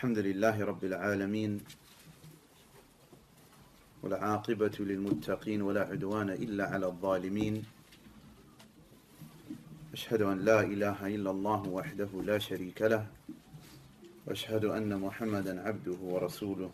الحمد لله رب العالمين والعاقبة للمتقين ولا عدوان إلا على الظالمين أشهد أن لا إله إلا الله وحده لا شريك له وأشهد أن محمدا عبده ورسوله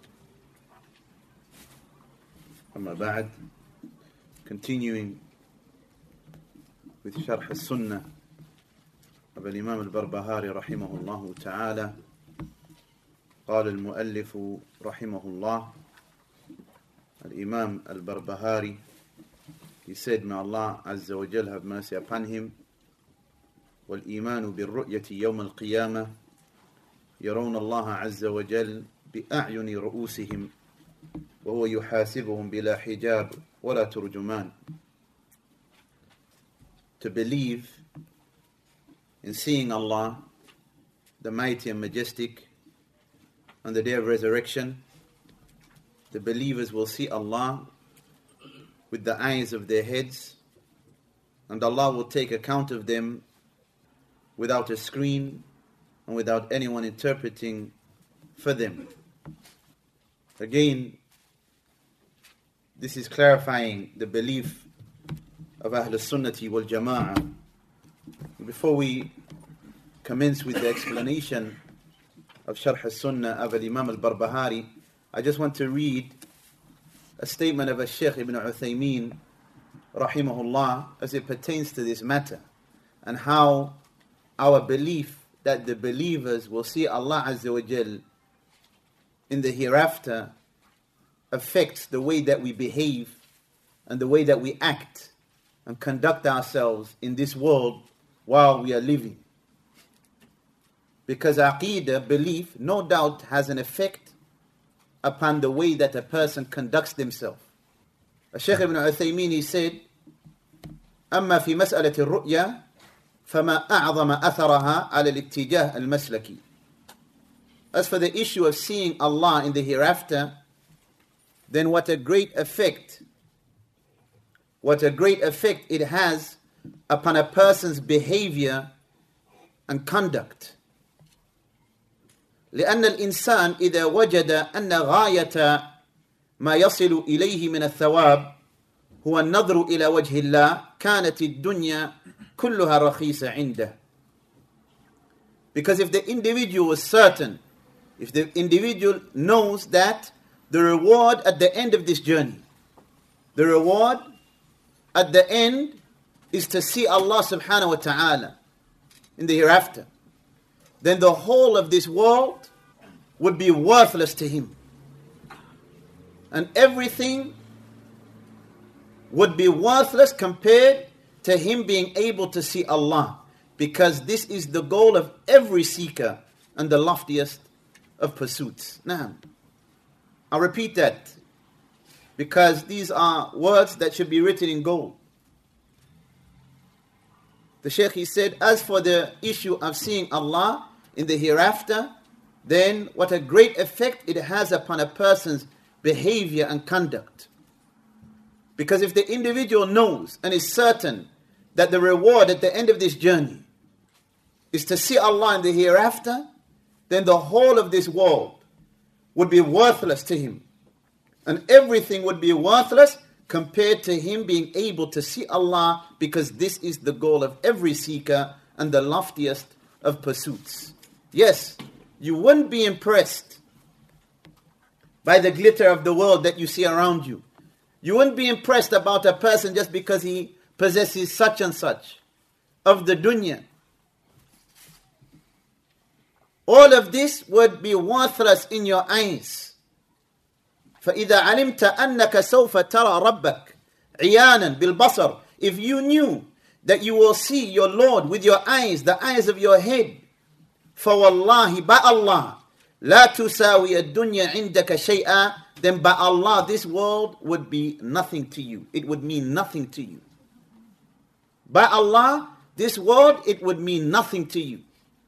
أما بعد. Continuing with شرح السنة of الإمام البربهاري رحمه الله تعالى. قال المؤلف رحمه الله, الإمام البربهاري, he said, may Allah Azza wa Jal have mercy upon him, والإيمان بالرؤية يوم القيامة يرون الله عز وجل بأعين رؤوسهم وهو يحاسبهم بلا حجاب ولا ترجمان. To believe in seeing Allah, the mighty and majestic, on the day of resurrection. The believers will see Allah with the eyes of their heads, and Allah will take account of them without a screen and without anyone interpreting for them. Again, this is clarifying the belief of Ahl Sunnati wal Jama'ah. Before we commence with the explanation of Sharh al-Sunnah of Imam al-Barbahari, I just want to read a statement of Shaykh Ibn Uthaymeen rahimahullah as it pertains to this matter, and how our belief that the believers will see Allah Azza wa Jal in the hereafter affects the way that we behave and the way that we act and conduct ourselves in this world while we are living. Because aqeedah, belief, no doubt has an effect upon the way that a person conducts themselves. Shaykh Ibn Uthaymeen, he said, أما في مسألة الرؤيا فما أعظم أثرها على الاتجاه المسلكي. As for the issue of seeing Allah in the hereafter, then what a great effect it has upon a person's behavior and conduct. لأن الإنسان إذا وجد أن غاية ما يصل إليه من الثواب هو النظر إلى وجه الله كانت الدنيا كلها رخيصة عنده. Because if the individual is certain, if the individual knows that the reward at the end of this journey, the reward at the end is to see Allah subhanahu wa ta'ala in the hereafter, then the whole of this world would be worthless to him. And everything would be worthless compared to him being able to see Allah. Because this is the goal of every seeker and the loftiest of pursuits. Now, I'll repeat that, because these are words that should be written in gold. The Shaykh, he said, as for the issue of seeing Allah in the hereafter, then what a great effect it has upon a person's behavior and conduct. Because if the individual knows and is certain that the reward at the end of this journey is to see Allah in the hereafter, then the whole of this world would be worthless to him. And everything would be worthless compared to him being able to see Allah, because this is the goal of every seeker and the loftiest of pursuits. Yes, you wouldn't be impressed by the glitter of the world that you see around you. You wouldn't be impressed about a person just because he possesses such and such of the dunya. All of this would be worthless in your eyes. فإذا علمت أنك سوف ترى ربك عيانا بالبصر, if you knew that you will see your Lord with your eyes, the eyes of your head, فوالله by Allah لا تساوي الدنيا عندك شيئا, then by Allah this world would be nothing to you. It would mean nothing to you. By Allah this world, it would mean nothing to you.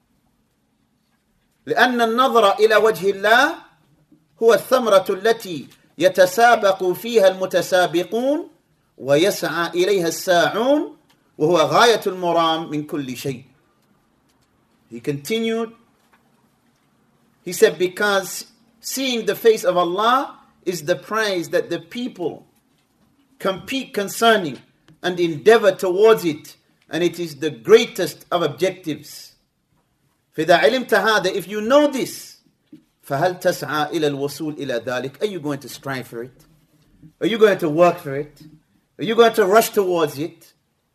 لأن النظر إلى وجه الله هو الثمرة التي يتسابق فيها المتسابقون ويسعى إليها الساعون وهو غاية المرام من كل شيء. He continued He said, because seeing the face of Allah is the prize that the people compete concerning and endeavor towards it, and it is the greatest of objectives. فإذا علمت هذا, if you know this, فهل تسعى إلى الوصول إلى ذلك? Are you going to strive for it? Are you going to work for it? Are you going to rush towards it?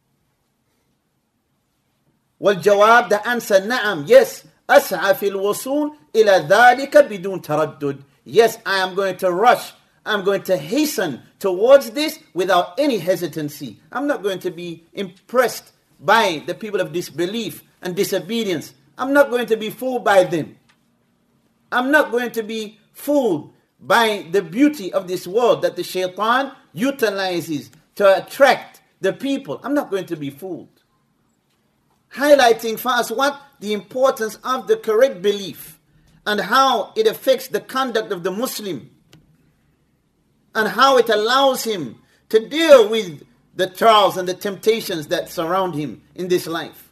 والجواب, the answer, نعم, yes. أسعى في الوصول إلى ذلك بدون تردد. Yes, I am going to rush. I'm going to hasten towards this without any hesitancy. I'm not going to be impressed by the people of disbelief and disobedience. I'm not going to be fooled by them. I'm not going to be fooled by the beauty of this world that the shaitan utilizes to attract the people. I'm not going to be fooled. Highlighting for us what? The importance of the correct belief and how it affects the conduct of the Muslim and how it allows him to deal with the trials and the temptations that surround him in this life.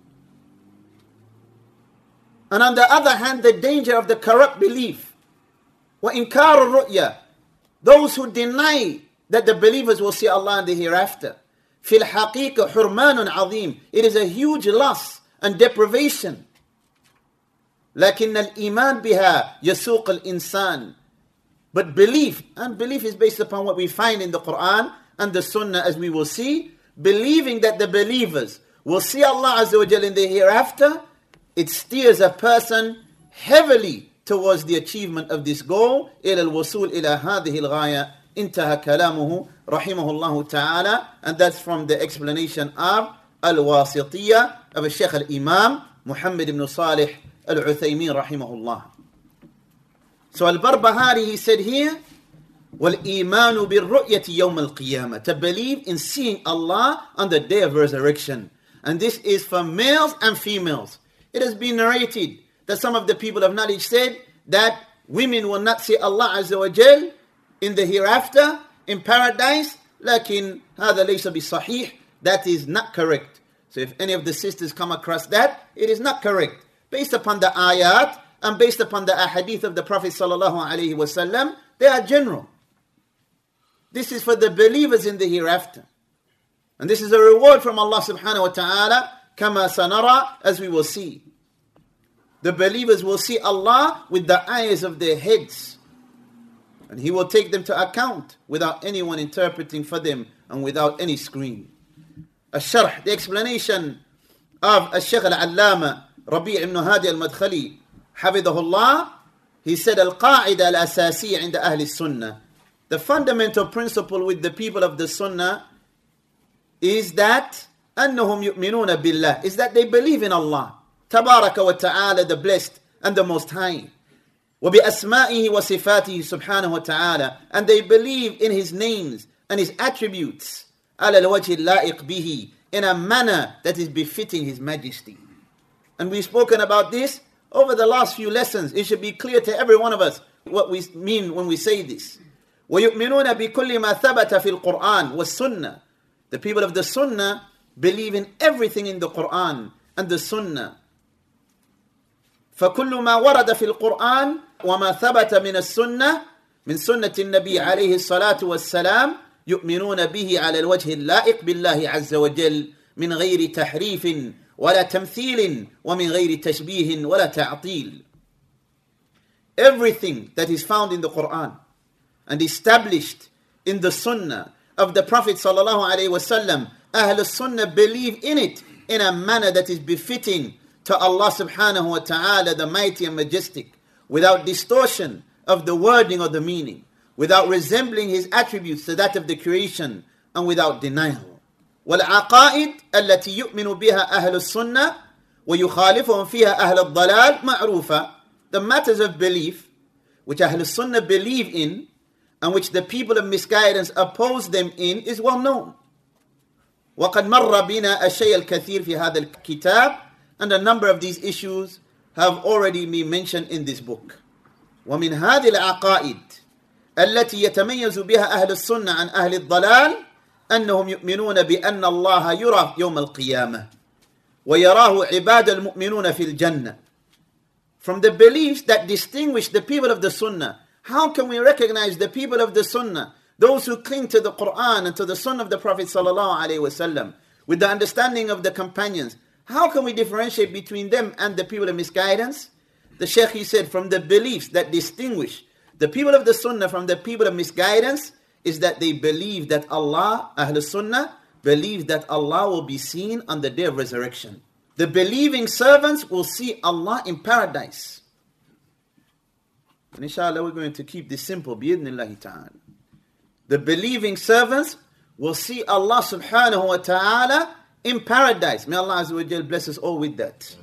And on the other hand, the danger of the corrupt belief. وَإِنْكَارُ الرُّؤْيَا, those who deny that the believers will see Allah in the hereafter. فِي الْحَقِيقَ حُرْمَانٌ عَظِيمٌ, it is a huge loss and deprivation. لكن الإيمان بها يسوق الإنسان. But belief, and belief is based upon what we find in the Quran and the Sunnah, as we will see. Believing that the believers will see Allah Azza wa Jal in the hereafter, it steers a person heavily towards the achievement of this goal. إلى الوصول إلى هذه الغاية. انتهى كلامه رحمه الله تعالى. And that's from the explanation of Al-Wasitiyya of Shaykh al-Imam Muhammad ibn Salih al-Uthaymin rahimahullah. So Al-Barbahari, he said here, وَالْإِيمَانُ بِالرُّؤْيَةِ يَوْمَ الْقِيَامَةِ, to believe in seeing Allah on the day of resurrection. And this is for males and females. It has been narrated that some of the people of knowledge said that women will not see Allah Azza wa Jal in the hereafter, in paradise. لكن هذا ليس بصحيح, that is not correct. So if any of the sisters come across that, it is not correct. Based upon the ayat and based upon the ahadith of the Prophet sallallahu alaihi wasallam, they are general. This is for the believers in the hereafter. And this is a reward from Allah subhanahu wa ta'ala, kama sanara, as we will see. The believers will see Allah with the eyes of their heads. And He will take them to account without anyone interpreting for them and without any screen. Al-Sharh, the explanation of Al-Shaykh Al-Allama Rabi' ibn Hadi Al-Madkhali, Hafidhahullah, he said, Al-Qa'ida Al-Asasiyya inda Ahli Sunnah. The fundamental principle with the people of the Sunnah is that أنهم يؤمنون بالله, is that they believe in Allah Tabaraka wa Ta'ala, the blessed and the most high. وبأسمائه وصفاته سبحانه وتعالى, and they believe in His names and His attributes على الوجه اللائق به, in a manner that is befitting His majesty. And we've spoken about this over the last few lessons. It should be clear to every one of us what we mean when we say this. وَيُؤْمِنُونَ بِكُلِّ مَا ثَبَتَ فِي الْقُرْآنِ وَالسُّنَّةِ. The people of the Sunnah believe in everything in the Quran and the Sunnah. فَكُلُّ مَا وَرَدَ فِي الْقُرْآنِ وَمَا ثَبَتَ مِنَ السُّنَّةِ مِنْ سُنَّةِ النَّبِيِّ عَلَيْهِ الصَّلَاةُ وَالسَّلَامُ يُؤْمِنُونَ بِهِ عَلَى الْوَجْهِ اللَّائِقِ بِاللَّهِ عَزَّ وَجَلَّ مِنْ غَيْرِ تَحْرِيفٍ وَلَا تَمْثِيلٍ وَمِنْ غَيْرِ تَشْبِيهٍ وَلَا تَعْطِيلٍ. Everything that is found in the Quran and established in the Sunnah of the Prophet sallallahu alaihi wasallam, Ahl Sunnah believe in it in a manner that is befitting to Allah subhanahu wa ta'ala, the mighty and majestic, without distortion of the wording or the meaning, without resembling His attributes to that of the creation, and without denial. والعقائد التي يؤمن بها أهل السنة ويخالفهم فيها أهل الضلال معروفة. The matters of belief which Ahl Sunnah believe in and which the people of misguidance oppose them in is well known. وقد مر بنا الشيء الكثير في هذا الكتاب, and a number of these issues have already been mentioned in this book. ومن هذه العقائد التي يتميز بها أهل السنة عن أهل الضلال أنهم يؤمنون بأن الله يرى يوم القيامة ويراه عباد المؤمنون في الجنة from the beliefs that distinguish the people of the Sunnah. How can we recognize the people of the Sunnah, those who cling to the Quran and to the Sunnah of the Prophet ﷺ, with the understanding of the companions? How can we differentiate between them and the people of misguidance? The Shaykh, he said, from the beliefs that distinguish the people of the Sunnah from the people of misguidance is that they believe that Allah, Ahl Sunnah, believe that Allah will be seen on the day of resurrection. The believing servants will see Allah in paradise. And inshallah, we're going to keep this simple, bi'idhnillahi ta'ala. The believing servants will see Allah subhanahu wa ta'ala in paradise. May Allah Azza wa Jal bless us all with that.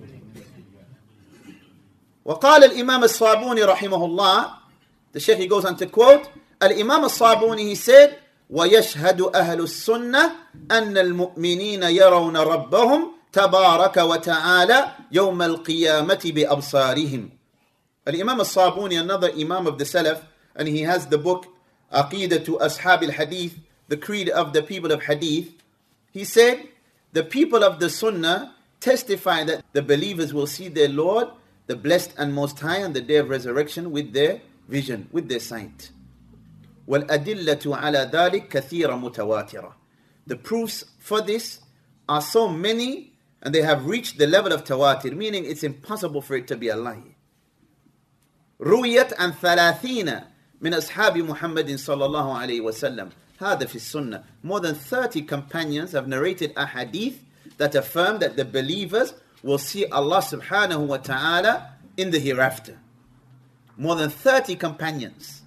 وقال الإمام الصابوني رحمه الله, the Shaykh, he goes on to quote, Al-Imam al-Sabuni, he said, وَيَشْهَدُ أَهْلُ السُّنَّةِ أَنَّ الْمُؤْمِنِينَ يَرَوْنَ رَبَّهُمْ تَبَارَكَ وَتَعَالَى يَوْمَ الْقِيَامَةِ بِأَبْصَارِهِمْ. Al-Imam al-Sabuni, another Imam of the Salaf, and he has the book Aqeedatu Ashab al-Hadith, the creed of the people of Hadith. He said, the people of the Sunnah testify that the believers will see their Lord, the Blessed and Most High, on the day of resurrection with their vision, with their sight. وَالْأَدِلَّةُ عَلَى ذَلِكَ كَثِيرًا مُتَوَاتِرًا. The proofs for this are so many, and they have reached the level of tawatir, meaning it's impossible for it to be a lie. رُوِيَتْ عَنْ ثَلَاثِينَ من أصحاب محمد صلى الله عليه وسلم. هذا في السنة. More than 30 companions have narrated a hadith that affirm that the believers will see Allah subhanahu wa ta'ala in the hereafter. More than 30 companions.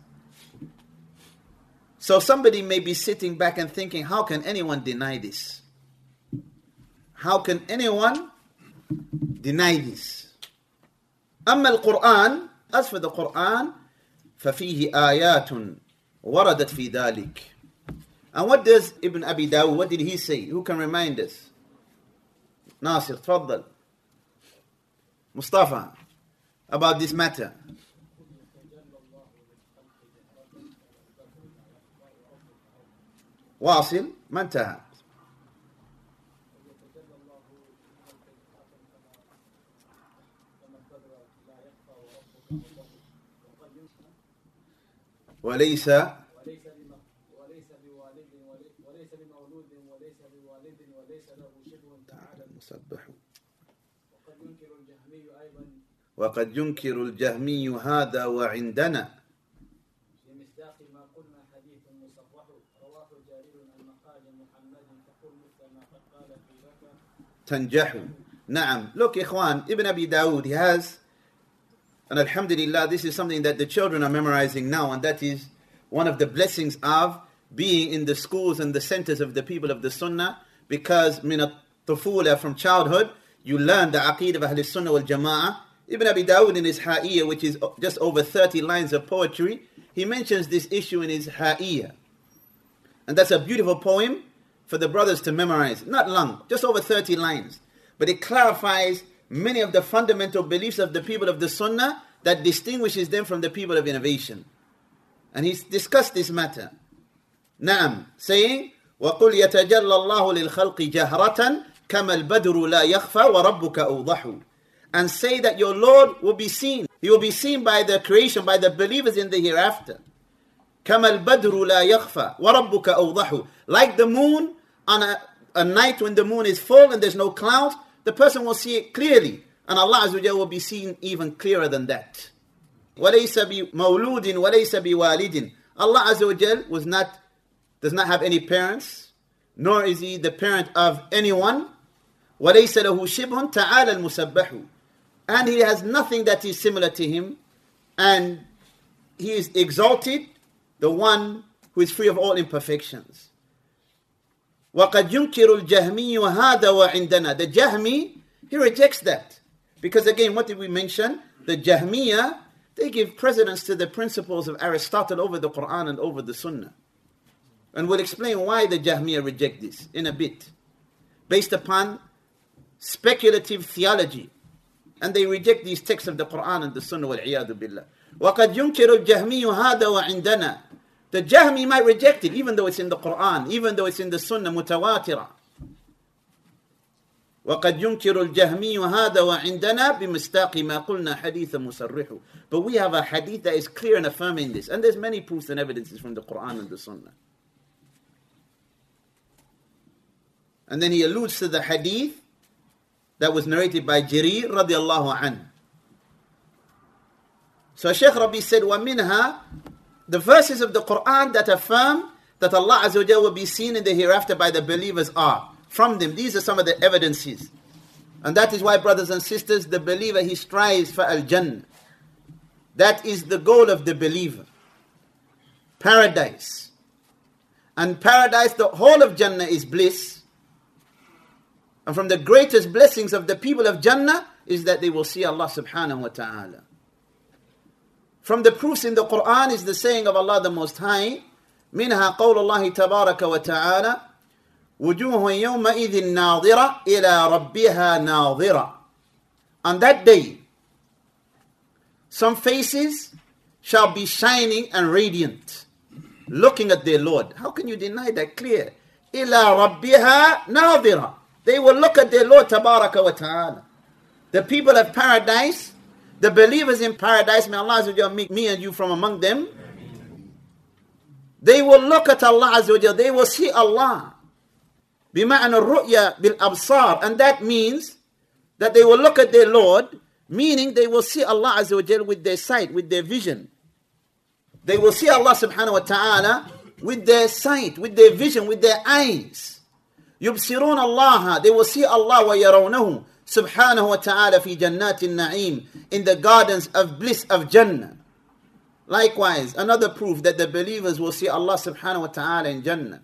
So somebody may be sitting back and thinking, how can anyone deny this? How can anyone deny this? أما القرآن, as for the Quran, ففيه آيات وردت في ذلك. And what does Ibn Abi Dawud, what did he say? Who can remind us? Nasir, تفضل. Mustafa, about this matter. واصل ما انتهى. وليس بوالد وليس بمولود وليس بوالد وليس له شبه تعالى المسبح. وقد ينكر الجهمي هذا وعندنا بمصداق ما قلنا حديث مصحح رواه جرير عن مقال محمد فقل مثل ما قد قال في ذاك تنجح. نعم. Look, Ikhwan, Ibn Abi Dawud, he has, and alhamdulillah, this is something that the children are memorizing now, and that is one of the blessings of being in the schools and the centers of the people of the Sunnah, because min at-tufula, from childhood, you learn the aqeedah of Ahl Sunnah wal Jama'ah. Ibn Abi Dawud in his Ha'iyah, which is just over 30 lines of poetry, he mentions this issue in his Ha'iyah. And that's a beautiful poem for the brothers to memorize. Not long, just over 30 lines. But it clarifies many of the fundamental beliefs of the people of the Sunnah that distinguishes them from the people of innovation. And he's discussed this matter. Naam, saying, وَقُلْ يَتَجَلَّ اللَّهُ لِلْخَلْقِ جَهْرَةً كَمَا الْبَدْرُ لَا يَخْفَى وَرَبُّكَ أَوْضَحُ. And say that your Lord will be seen. He will be seen by the creation, by the believers in the hereafter. كَمَا الْبَدْرُ لَا يَخْفَى وَرَبُّكَ أَوْضَحُ. Like the moon on a night when the moon is full and there's no clouds, the person will see it clearly. And Allah Azza wa Jalla will be seen even clearer than that. وَلَيْسَ بِمَوْلُودٍ وَلَيْسَ بِوَالِدٍ. Allah Azza wa Jalla does not have any parents, nor is he the parent of anyone. وَلَيْسَ لَهُ شِبْهٌ تَعَالَى الْمُسَبَّحُ. And he has nothing that is similar to him. And he is exalted, the one who is free of all imperfections. وَقَدْ يُنْكِرُ الْجَهْمِيُّ هَذَا وَعِنْدَنَا. The Jahmi, he rejects that. Because again, what did we mention? The Jahmiyyah, they give precedence to the principles of Aristotle over the Quran and over the Sunnah. And we'll explain why the Jahmiyyah reject this in a bit. Based upon speculative theology. And they reject these texts of the Quran and the Sunnah wal-'iyadu billah. وَقَدْ يُنْكِرُ الْجَهْمِيُّ هَذَا وَعِنْدَنَا. The Jahmi might reject it, even though it's in the Quran, even though it's in the Sunnah mutawatira. وَقَدْ يُنْكِرُ الْجَهْمِيُّ هَذَا وَعِنْدَنَا بِمِسْتَاقِ مَا قُلْنَا حَدِيثًا مُسَرِّحُ. But we have a hadith that is clear and affirming this. And there's many proofs and evidences from the Quran and the Sunnah. And then he alludes to the hadith that was narrated by Jarir radiallahu anhu. So Shaykh Rabi said, وَمِنْهَا, the verses of the Quran that affirm that Allah Azza wa Jalla will be seen in the hereafter by the believers are. From them, these are some of the evidences. And that is why, brothers and sisters, the believer, he strives for Al-Jannah. That is the goal of the believer. Paradise. And paradise, the whole of Jannah is bliss. And from the greatest blessings of the people of Jannah is that they will see Allah subhanahu wa ta'ala. From the proofs in the Quran is the saying of Allah the Most High, منها قول الله تبارك وتعالى وجوه يومئذ ناظرة إلى ربها ناظرة. On that day, some faces shall be shining and radiant, looking at their Lord. How can you deny that clear? إلى ربها ناظرة. They will look at their Lord تبارك وتعالى. The people of paradise, the believers in paradise, may Allah Azza wa Jalla make me and you from among them. They will look at Allah Azza wa Jalla. They will see Allah. بمعنى الرؤيا بالأبصار. And that means that they will look at their Lord, meaning they will see Allah Azza wa Jalla with their sight, with their vision. They will see Allah subhanahu wa ta'ala with their sight, with their vision, with their eyes. يبصرون الله. They will see Allah ويرونه subhanahu wa ta'ala في جنات النعيم, in the gardens of bliss of Jannah. Likewise, another proof that the believers will see Allah subhanahu wa ta'ala in Jannah.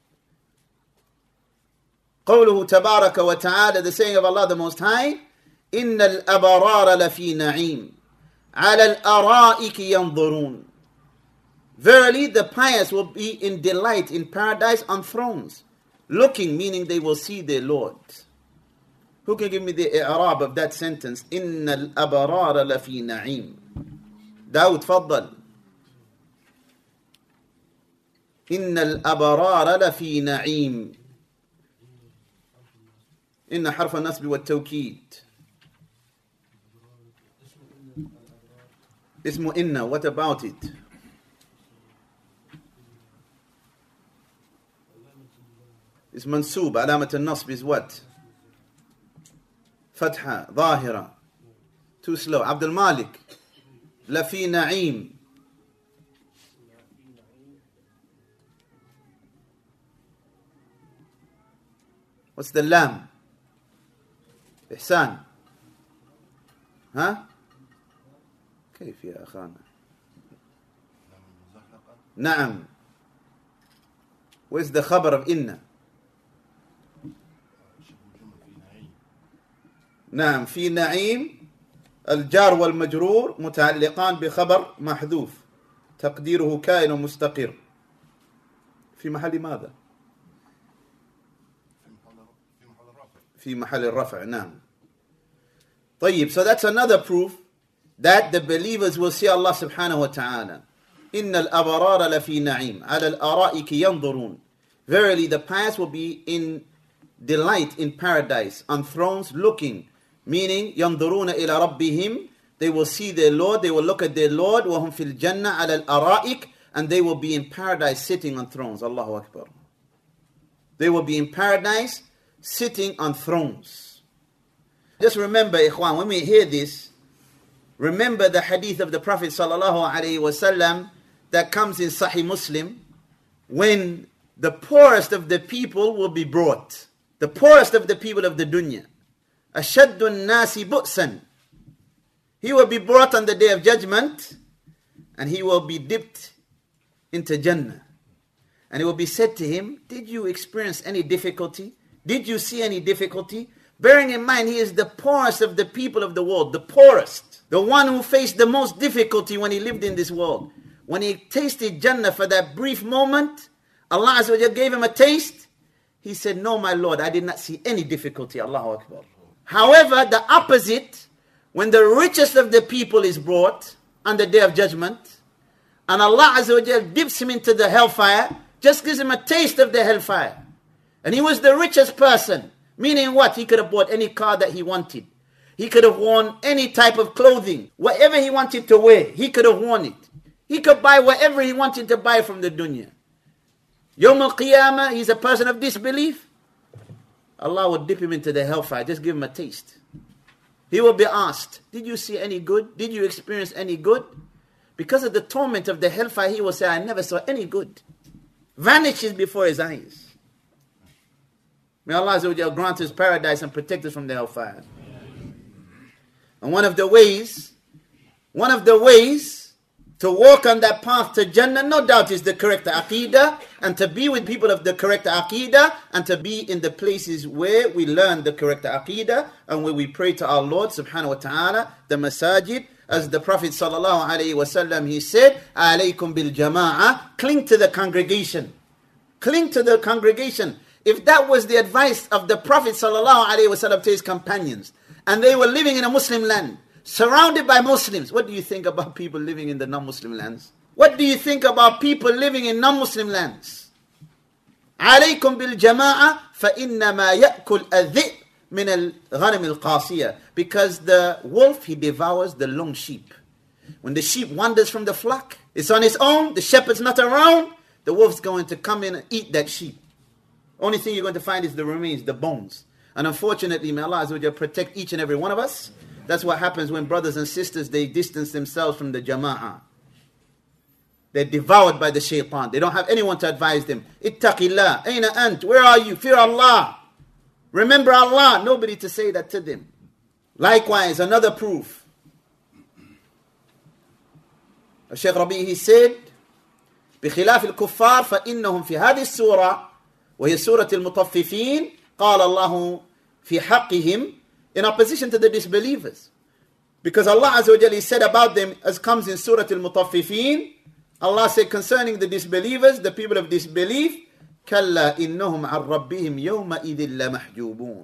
قوله تبارك وتعالى, the saying of Allah the Most High, إن الأبرار لفي نعيم على الأرائك ينظرون. Verily the pious will be in delight in paradise on thrones, looking, meaning they will see their Lord. Who can give me the i'rab of that sentence? إن الأبرار لفي نعيم. داود تفضل. إن الأبرار لفي نعيم. إن حرف النصب والتوكيد. اسمه إن. What about it? It's منصوب. علامة النصب is what? فتحة ظاهرة. Too slow. عبد المالك. لفي نعيم. What's the lam? إحسان. ها؟ كيف يا أخانا؟ نعم. Where's the خبر of إن؟ نعم. في نعيم الجار والمجرور متعلقان بخبر محذوف تقديره كائن مستقر في محل ماذا؟ في محل الرفع. نعم. طيب, so that's another proof that the believers will see Allah subhanahu wa ta'ala. إن الأبرار لفي نعيم على الأرائك ينظرون. Verily the pious will be in delight in paradise on thrones looking, meaning ينظرون إلى ربهم, they will see their Lord, they will look at their Lord. وهم في الجنة على الأرائك, and they will be in paradise sitting on thrones. Allahu Akbar. They will be in paradise sitting on thrones. Just remember, ikhwan, when we hear this, remember the hadith of the Prophet sallallahu alaihi wasallam that comes in Sahih Muslim, when the poorest of the people will be brought, the poorest of the people of the dunya, أشد الناس بؤسا, he will be brought on the day of judgment, and he will be dipped into Jannah, and it will be said to him, did you experience any difficulty? Did you see any difficulty? Bearing in mind, he is the poorest of the people of the world, the poorest, the one who faced the most difficulty when he lived in this world. When he tasted Jannah for that brief moment, Allah Azza wa Jalla gave him a taste. He said, no, my Lord, I did not see any difficulty. Allahu Akbar. However, the opposite, when the richest of the people is brought on the day of judgment, and Allah Azza wa Jalla dips him into the hellfire, just gives him a taste of the hellfire. And he was the richest person, Meaning what? He could have bought any car that he wanted. He could have worn any type of clothing. Whatever he wanted to wear, he could have worn it. He could buy whatever he wanted to buy from the dunya. Yawm al-Qiyamah, he's a person of disbelief. Allah will dip him into the hellfire. Just give him a taste. He will be asked, did you see any good? Did you experience any good? Because of the torment of the hellfire, he will say, I never saw any good. Vanishes before his eyes. May Allah grant us paradise and protect us from the hellfire. And one of the ways to walk on that path to Jannah, no doubt, is the correct Aqidah, and to be with people of the correct Aqidah, and to be in the places where we learn the correct Aqidah, and where we pray to our Lord subhanahu wa ta'ala, the masajid. As the Prophet sallallahu alayhi wa sallam, he said, alaykum bil jama'ah, cling to the congregation. Cling to the congregation. If that was the advice of the Prophet sallallahu alayhi wa sallam to his companions, and they were living in a Muslim land, surrounded by Muslims, what do you think about people living in the non-Muslim lands? What do you think about people living in non-Muslim lands? عليكم بالجماعة فإنما يأكل الذئب من الغنم القاسية. Because the wolf, he devours the lone sheep. When the sheep wanders from the flock, it's on its own, the shepherd's not around, the wolf's going to come in and eat that sheep. Only thing you're going to find is the remains, the bones. And unfortunately, may Allah Azza wa Jalla protect each and every one of us. That's what happens when brothers and sisters, they distance themselves from the jama'ah. They're devoured by the shaitan. They don't have anyone to advise them. Ittaqillah, ayna ant, where are you? Fear Allah. Remember Allah. Nobody to say that to them. Likewise, another proof. Shaykh Rabi, he said, بخلاف الكفار فإنهم في هذه السورة وهي سورة المطففين قال الله في حقهم, in opposition to the disbelievers. Because Allah Azza wa Jalla said about them, as comes in Surah Al-Mutaffifin, Allah said concerning the disbelievers, the people of disbelief, كَلَّا إِنَّهُمْ عَنْ رَبِّهِمْ يَوْمَئِذٍ لَمَحْجُوبُونَ.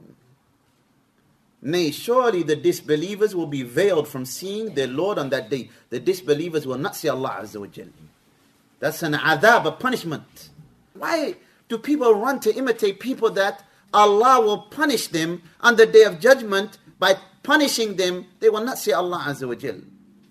Nay, surely the disbelievers will be veiled from seeing their Lord on that day. The disbelievers will not see Allah Azza wa Jalla. That's an adhab, a punishment. Why do people run to imitate people that Allah will punish them on the day of judgment? By punishing them, they will not see Allah Azza wa Jal.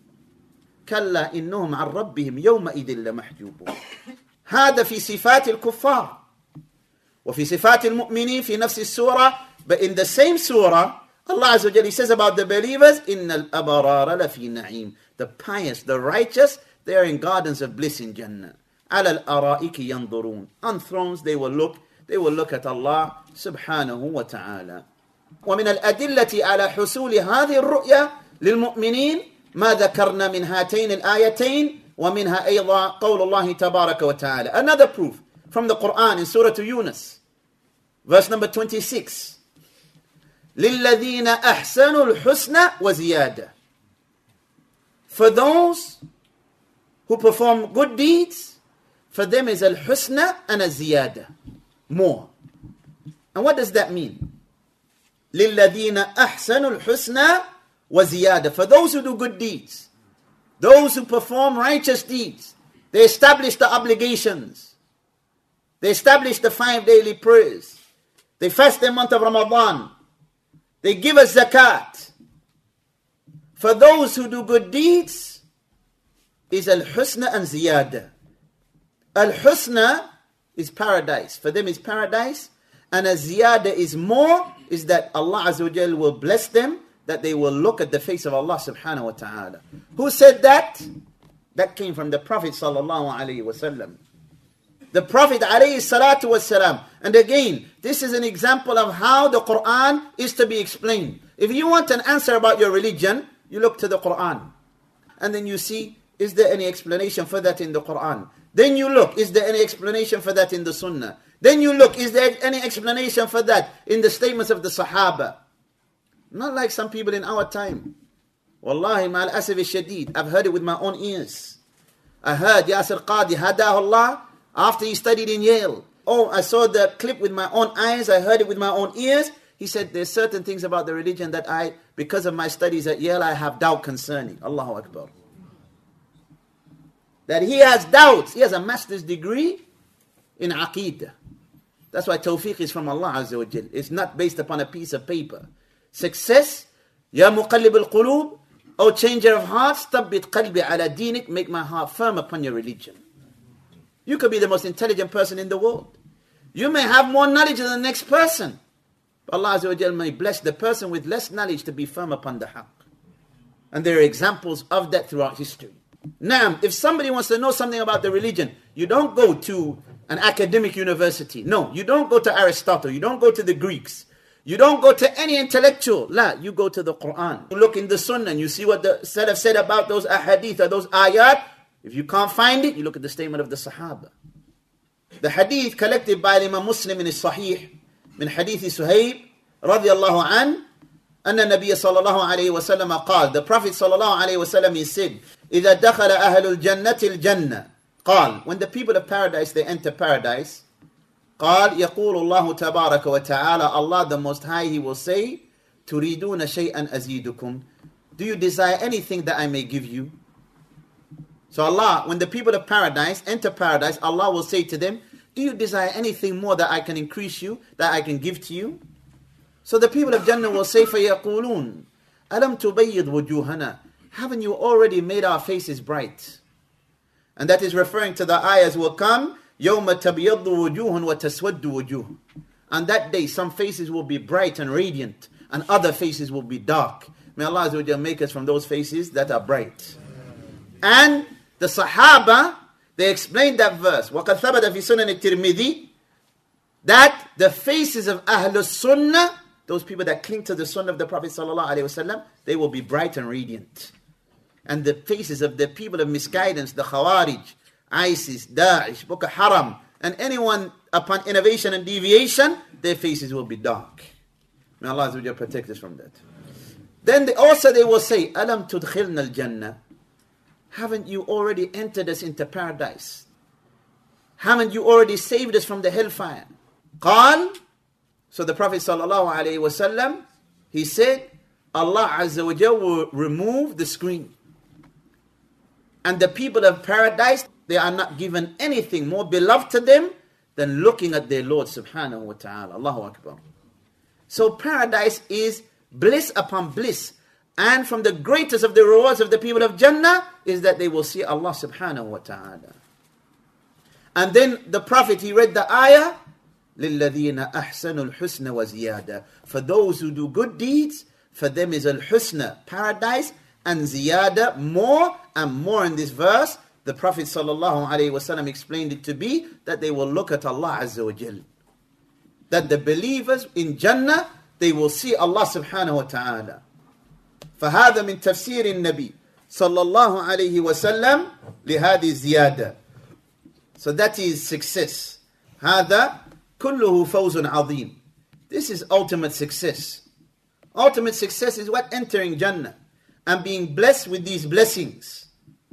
كلا إنهم عن ربهم يومئذ لمحجوبون. هذا في صفات الكفار وفي صفات المؤمنين في نفس السورة. But in the same surah, Allah Azza wa Jal says about the believers, إن الأبرار لفي نعيم. The pious, the righteous, they are in gardens of bliss in Jannah. على الأرائك ينظرون. On thrones they will look at Allah subhanahu wa ta'ala. ومن الأدلة على حصول هذه الرؤية للمؤمنين ما ذكرنا من هاتين الآيتين ومنها أيضا قول الله تبارك وتعالى. Another proof from the Quran in Surah Yunus, verse number 26. للذين أحسنوا الحسنى وزيادة. For those who perform good deeds, for them is al-husna and a-ziyada, more. And what does that mean? لِلَّذِينَ أَحْسَنُوا الْحُسْنَى وَزِيَادَةً. For those who do good deeds, those who perform righteous deeds, they establish the obligations, they establish the 5 daily prayers, they fast the month of Ramadan, they give us zakat. For those who do good deeds is al-husna and ziyada. Al-husna is paradise. For them is paradise. And a ziyada is more, is that Allah Azza wa Jal will bless them, that they will look at the face of Allah subhanahu wa ta'ala. Who said that? That came from the Prophet sallallahu alayhi wa sallam. The Prophet alayhi salatu wa salam. And again, this is an example of how the Quran is to be explained. If you want an answer about your religion, you look to the Quran. And then you see, is there any explanation for that in the Quran? Then you look, is there any explanation for that in the Sunnah? Then you look, is there any explanation for that in the statements of the Sahaba? Not like some people in our time. Wallahi, ma'al asaf al-shadid, I've heard it with my own ears. I heard Yasir Qadi, hadahu Allah, after he studied in Yale. Oh, I saw the clip with my own eyes, I heard it with my own ears. He said, there's certain things about the religion that because of my studies at Yale, I have doubt concerning. Allahu Akbar. That he has doubts. He has a master's degree in Aqeedah. That's why tawfiq is from Allah Azza wa Jal. It's not based upon a piece of paper. Success, Ya Muqallib al-Qulub, O changer of hearts, tabbit qalbi ala dinik, make my heart firm upon your religion. You could be the most intelligent person in the world. You may have more knowledge than the next person. But Allah Azza wa Jal may bless the person with less knowledge to be firm upon the haqq. And there are examples of that throughout history. Now, if somebody wants to know something about the religion, you don't go to an academic university. No, you don't go to Aristotle. You don't go to the Greeks. You don't go to any intellectual. La, you go to the Quran. You look in the Sunnah and you see what the Salaf said about those ahadith or those ayat. If you can't find it, you look at the statement of the Sahaba. The hadith collected by Imam Muslim in his Sahih, من حديث سهيب رضي الله عنه أن النبي صلى الله عليه وسلم قال, the Prophet صلى الله عليه وسلم, he said, إذا دخل أهل الجنة الجنة, قال, when the people of paradise, they enter paradise, قال, يقول الله تبارك وتعالى, Allah the Most High, He will say, تريدون شيئا أزيدكم, do you desire anything that I may give you? So Allah, when the people of paradise enter paradise, Allah will say to them, do you desire anything more that I can increase you, that I can give to you? So the people of Jannah will say, فَيَقُولُونَ أَلَمْ تُبَيِّضْ وُجُوهَنَا, haven't you already made our faces bright? And that is referring to the ayahs will come, يَوْمَ تَبْيَضُّ وُجُوهٌ وَتَسْوَدُّ وُجُوهٌ. On that day, some faces will be bright and radiant, and other faces will be dark. May Allah Azza wa Jalla make us from those faces that are bright. And the Sahaba, they explained that verse, وَقَدْ ثَبَتَ فِي سُنَنِ التِّرْمِذِي, that the faces of Ahlul Sunnah, those people that cling to the Sunnah of the Prophet sallallahu alaihi wasallam, they will be bright and radiant. And the faces of the people of misguidance, the Khawarij, ISIS, Daesh, Boko Haram, and anyone upon innovation and deviation, their faces will be dark. May Allah Azza wa Jalla protect us from that. Then they will say, أَلَمْ تُدْخِلْنَا الْجَنَّةِ, haven't you already entered us into paradise? Haven't you already saved us from the hellfire? قال, so the Prophet sallallahu alaihi wasallam, he said, Allah Azza wa Jalla will remove the screen. And the people of paradise, they are not given anything more beloved to them than looking at their Lord subhanahu wa ta'ala. Allahu Akbar. So paradise is bliss upon bliss. And from the greatest of the rewards of the people of Jannah is that they will see Allah subhanahu wa ta'ala. And then the Prophet, he read the ayah, لِلَّذِينَ أَحْسَنُوا الْحُسْنَ وَزِيَادَةً, for those who do good deeds, for them is al-husna, paradise, and ziyada, more and more. In this verse, the Prophet sallallahu alaihi wasallam explained it to be that they will look at Allah Azza wa Jal. That the believers in Jannah, they will see Allah subhanahu wa ta'ala. فهذا من تفسير النبي صلى الله عليه وسلم لهذه الزيادة. So that is success. هذا كله فوز عظيم. This is ultimate success. Ultimate success is what? Entering Jannah and being blessed with these blessings.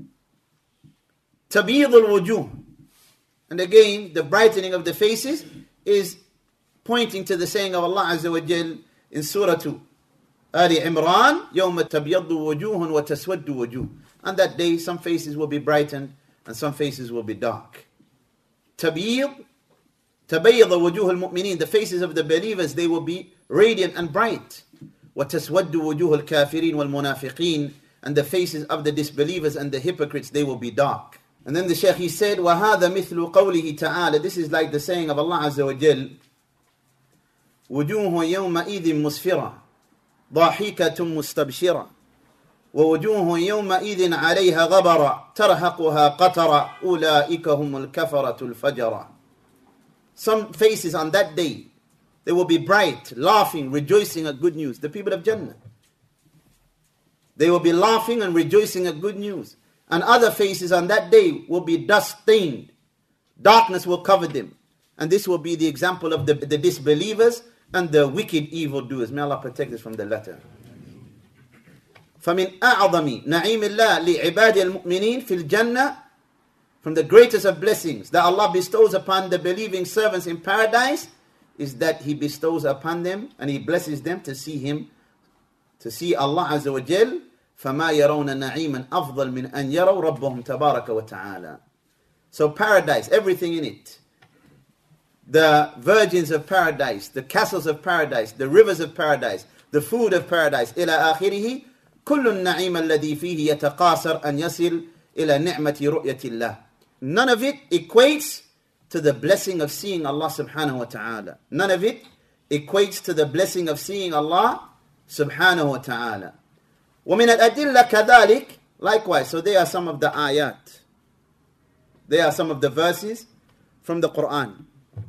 تبيض الوجوه. And again, the brightening of the faces is pointing to the saying of Allah Azza wa Jal in Surah 2. Ali Imran, يَوْمَ تَبْيَضُّ وُجُوهٌ وَتَسْوَدُّ وُجُوهٌ. On that day, some faces will be brightened and some faces will be dark. تَبْيِض, تَبَيَّضَ وُجُوهُ الْمُؤْمِنِينَ, the faces of the believers, they will be radiant and bright. وَتَسْوَدُّ وُجُوهُ الْكَافِرِينَ وَالْمُنَافِقِينَ, and the faces of the disbelievers and the hypocrites, they will be dark. And then the Shaykh, he said, وَهَذَا مِثْلُ قَوْلِهِ تَعَالَى, this is like the saying of Allah Azza wa Jal, وُجُوهُ يَوْمَئِذٍ مُسْفِرَةٌ ضاحكة مستبشرة ووجوه يومئذ عليها غبرة ترهقها قترة أولئك هم الكفرة الفجرة. Some faces on that day, they will be bright, laughing, rejoicing at good news. The people of Jannah, they will be laughing and rejoicing at good news. And other faces on that day will be dust stained. Darkness will cover them. And this will be the example of the disbelievers and the wicked evildoers. May Allah protect us from the latter. فَمِنْ أَعْظَمِ نَعِيمِ اللَّهِ لِعِبَادِ الْمُؤْمِنِينَ فِي الْجَنَّةِ, from the greatest of blessings that Allah bestows upon the believing servants in paradise is that He bestows upon them and He blesses them to see Him, to see Allah Azza wa Jal. فَمَا يَرَوْنَ نَعِيمًا أَفْضَلْ مِنْ أَنْ يَرَوْا رَبَّهُمْ تَبَارَكَ وَتَعَالَى. So paradise, everything in it, the virgins of paradise, the castles of paradise, the rivers of paradise, the food of paradise. إلى آخره كل النعيم الذي فيه يتقاصر أن يصل إلى نعمة رؤية الله. None of it equates to the blessing of seeing Allah subhanahu wa ta'ala. None of it equates to the blessing of seeing Allah subhanahu wa ta'ala. ومن الأدلة كذلك, likewise, so they are some of the ayat. They are some of the verses from the Quran.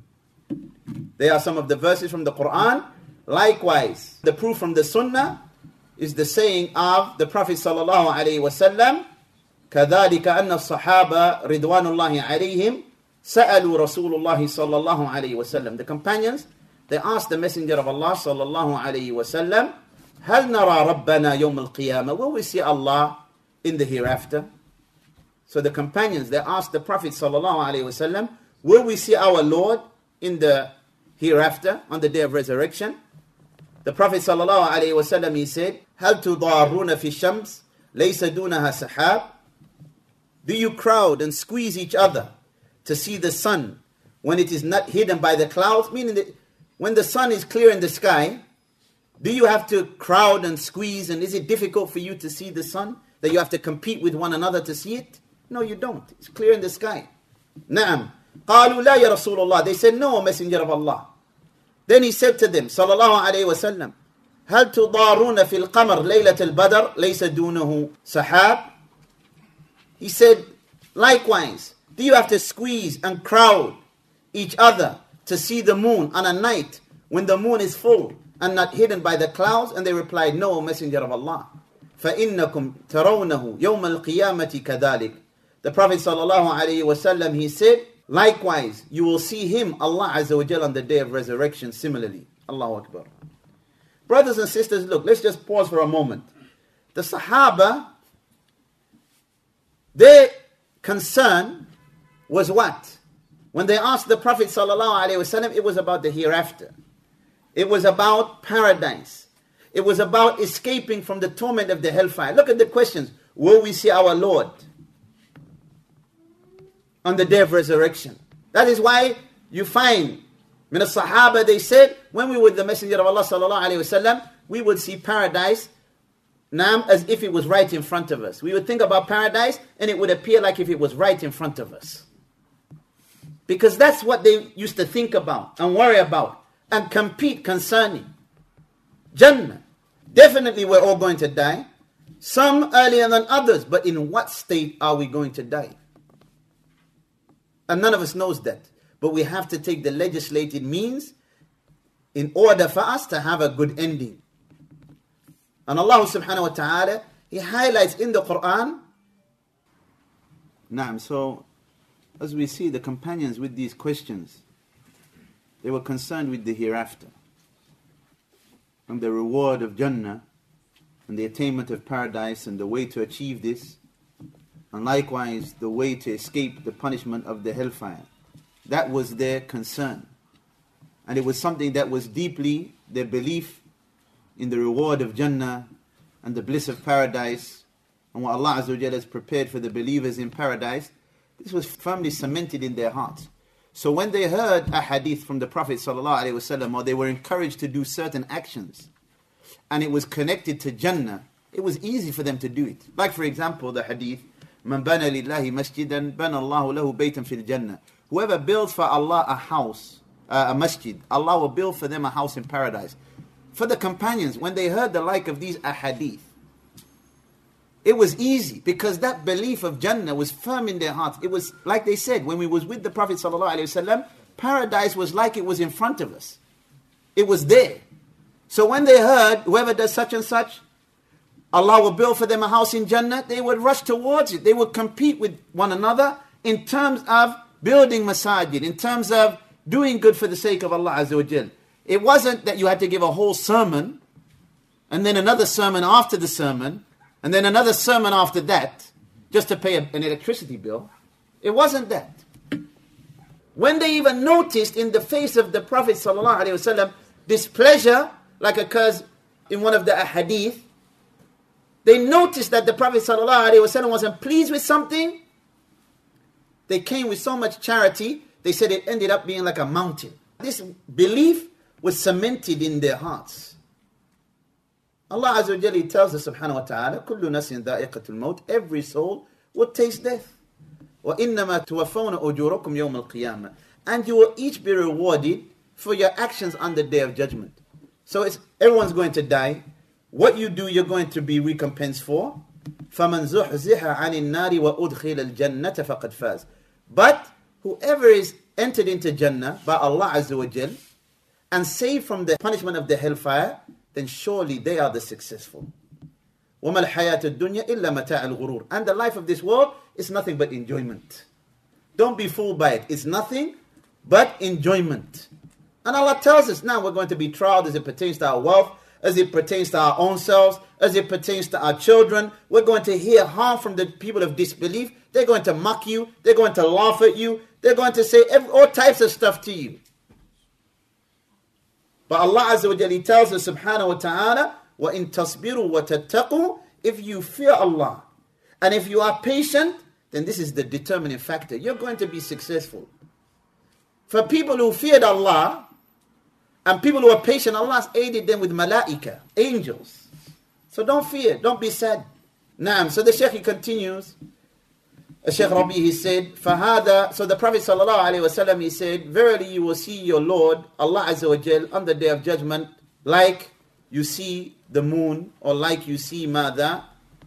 They are some of the verses from the Quran. Likewise, the proof from the Sunnah is the saying of the Prophet sallallahu alaihi wasallam, كذلك أن الصحابة رضوان الله عليهم سألوا رسول الله صلى الله عليه وسلم. The companions, they asked the Messenger of Allah صلى الله عليه وسلم, هل نرى ربنا يوم القيامة? Will we see Allah in the hereafter? So the companions, they asked the Prophet sallallahu alaihi wasallam, will we see our Lord in the hereafter, on the day of resurrection? The Prophet sallallahu alaihi wasallam, he said, هل تضارون في الشمس ليس دونها سحاب? Do you crowd and squeeze each other to see the sun when it is not hidden by the clouds? Meaning that when the sun is clear in the sky, do you have to crowd and squeeze, and is it difficult for you to see the sun? That you have to compete with one another to see it? No, you don't. It's clear in the sky. نعم. قالوا لا يا رسول الله. They said, no, Messenger of Allah. Then he said to them, صلى الله عليه وسلم, هل تضارون في القمر ليلة البدر ليس دونه سحاب? He said, likewise, do you have to squeeze and crowd each other to see the moon on a night when the moon is full and not hidden by the clouds? And they replied, no, Messenger of Allah. فَإِنَّكُمْ تَرَوْنَهُ يَوْمَ الْقِيَامَةِ كَذَلِكَ. The Prophet sallallahu alaihi wasallam, he said, likewise, you will see him, Allah Azza wa Jal, on the day of resurrection similarly. Allahu Akbar. Brothers and sisters, look, let's just pause for a moment. The Sahaba, their concern was what? When they asked the Prophet sallallahu alaihi wasallam, it was about the hereafter. It was about paradise. It was about escaping from the torment of the hellfire. Look at the questions. Will we see our Lord on the day of resurrection? That is why you find, when the Sahaba, they said, when we were with the Messenger of Allah sallallahu alaihi wasallam, we would see paradise as if it was right in front of us. We would think about paradise and it would appear like if it was right in front of us. Because that's what they used to think about and worry about and compete concerning. Jannah. Definitely we're all going to die. Some earlier than others. But in what state are we going to die? And none of us knows that. But we have to take the legislated means in order for us to have a good ending. And Allah subhanahu wa ta'ala, He highlights in the Quran. So as we see the companions with these questions, they were concerned with the hereafter and the reward of Jannah and the attainment of paradise and the way to achieve this, and likewise the way to escape the punishment of the hellfire. That was their concern, and it was something that was deeply their belief in the reward of Jannah and the bliss of paradise and what Allah Azza wa Jalla has prepared for the believers in paradise. This was firmly cemented in their hearts. So when they heard a hadith from the Prophet sallallahu alaihi wasallam, or they were encouraged to do certain actions, and it was connected to Jannah, it was easy for them to do it. Like for example, the hadith, "Man bana lillahi masjidan, bana Allahu lahu baytan fil Jannah." Whoever builds for Allah a house, a masjid, Allah will build for them a house in paradise. For the companions, when they heard the like of these ahadith, it was easy because that belief of Jannah was firm in their hearts. It was like they said, when we was with the Prophet ﷺ, paradise was like it was in front of us. It was there. So when they heard, whoever does such and such, Allah will build for them a house in Jannah, they would rush towards it. They would compete with one another in terms of building masajid, in terms of doing good for the sake of Allah Azza wa Jal. It wasn't that you had to give a whole sermon, and then another sermon after the sermon, and then another sermon after that, just to pay an electricity bill. It wasn't that. When they even noticed in the face of the Prophet ﷺ displeasure, like occurs in one of the ahadith, they noticed that the Prophet ﷺ wasn't pleased with something. They came with so much charity, they said it ended up being like a mountain. This belief was cemented in their hearts. Allah Azza wa Jalla tells us subhanahu wa ta'ala, كُلُّ نَسٍ ذَائِقَةُ الْمَوْتِ, every soul will taste death. وَإِنَّمَا تُوَفَّوْنَ أُجُورَكُمْ يَوْمَ الْقِيَامَةِ, and you will each be rewarded for your actions on the day of judgment. So everyone's going to die. What you do, you're going to be recompensed for. فَمَنْ زُحْزِحَ عَنِ النَّارِ وَأُدْخِلَ الْجَنَّةَ فَقَدْ فَازَ. But whoever is entered into Jannah by Allah Azza wa Jal and saved from the punishment of the hellfire, then surely they are the successful. وَمَا الْحَيَاةُ الدُّنْيَا إِلَّا مَتَاعُ الْغُرُورِ. And the life of this world is nothing but enjoyment. Don't be fooled by it. It's nothing but enjoyment. And Allah tells us now we're going to be tried as it pertains to our wealth, as it pertains to our own selves, as it pertains to our children. We're going to hear harm from the people of disbelief. They're going to mock you. They're going to laugh at you. They're going to say all types of stuff to you. But Allah Azza wa Jalla tells us subhanahu wa ta'ala, وَإِن تَصْبِرُوا وَتَتَّقُوا, if you fear Allah and if you are patient, then this is the determining factor. You're going to be successful. For people who feared Allah and people who are patient, Allah has aided them with malaika, angels. So don't fear, don't be sad. Naam. So the Shaykh, he continues. Shaykh Rabi, he said, فَهَذَا, so the Prophet ﷺ, he said, verily you will see your Lord, Allah Azza wa Jal, on the day of judgment, like you see the moon, or like you see the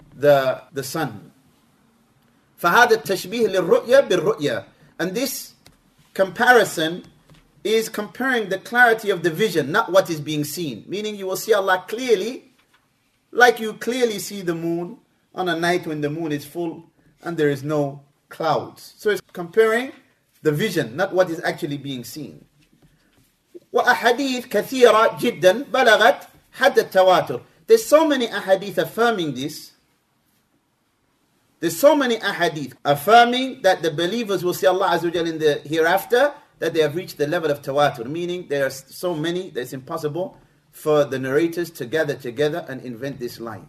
sun. فَهَذَا التَّشْبِيهِ لِلرُّؤْيَا بِالرُّؤْيَا. And this comparison is comparing the clarity of the vision, not what is being seen. Meaning you will see Allah clearly, like you clearly see the moon on a night when the moon is full and there is no clouds. So it's comparing the vision, not what is actually being seen. وأحاديث كثيرة جدا بلغت حد التواتر. There's so many ahadith affirming this. There's so many ahadith affirming that the believers will see Allah Azza wa Jalla in the hereafter, that they have reached the level of tawatur. Meaning there are so many that it's impossible for the narrators to gather together and invent this line.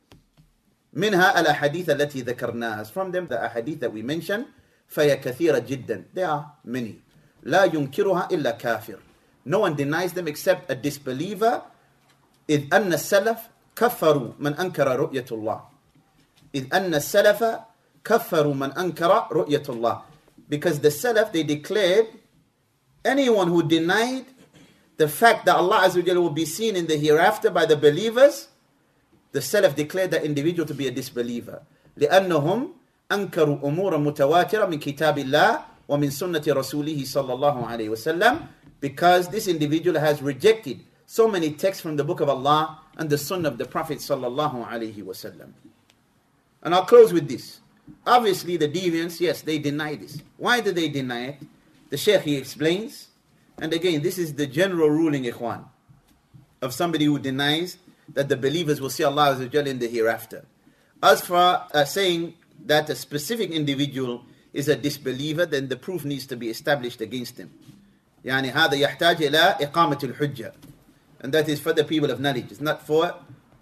منها الأحاديث التي ذكرناها. From them the ahadith that we mentioned, فهي كثيرة جدا. There are many. لا ينكرها إلا كافر. No one denies them except a disbeliever. إذ أن السلف كفروا من أنكر رؤية الله. إذ أن السلف كفروا من أنكر رؤية الله. Because the Salaf, they declared anyone who denied the fact that Allah Azza wa Jalla will be seen in the hereafter by the believers, the Salaf declared that individual to be a disbeliever. لأنهم أنكروا أمورا متواترة من كتاب الله ومن سنة رسوله صلى الله عليه وسلم. Because this individual has rejected so many texts from the book of Allah and the sunnah of the Prophet sallallahu alaihi wasallam. And I'll close with this. Obviously the deviants, yes, they deny this. Why do they deny it? The Shaykh, he explains. And again, this is the general ruling, ikhwan, of somebody who denies that the believers will see Allah Azza wa Jalla in the hereafter. As for saying that a specific individual is a disbeliever, then the proof needs to be established against him. يعني هذا يحتاج إلى إقامة الحجة. And that is for the people of knowledge. It's not for